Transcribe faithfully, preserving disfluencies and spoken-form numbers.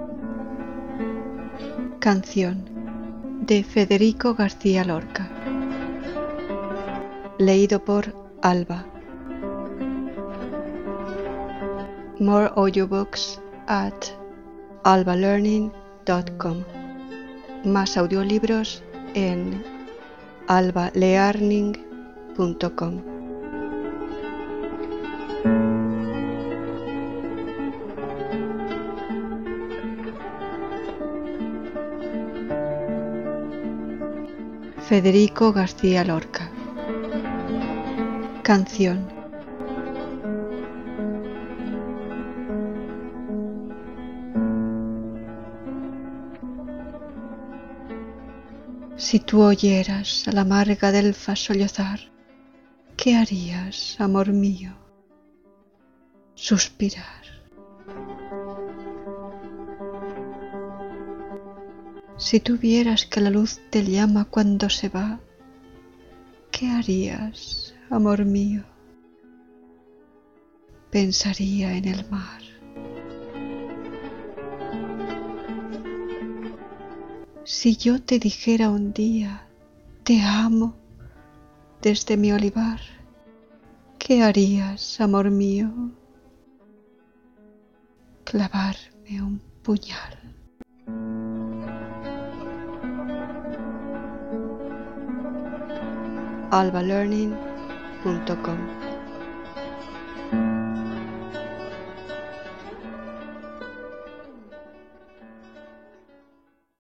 Canción de Federico García Lorca. Leído por Alba. More audiobooks at alba learning dot com. Más audiolibros en alba learning punto com. Federico García Lorca. Canción. Si tú oyeras a la amarga delfa sollozar, ¿qué harías, amor mío? Suspirar. Si tú vieras que la luz te llama cuando se va, ¿qué harías, amor mío? Pensaría en el mar. Si yo te dijera un día, te amo desde mi olivar, ¿qué harías, amor mío? Clavarme un puñal. alba learning punto com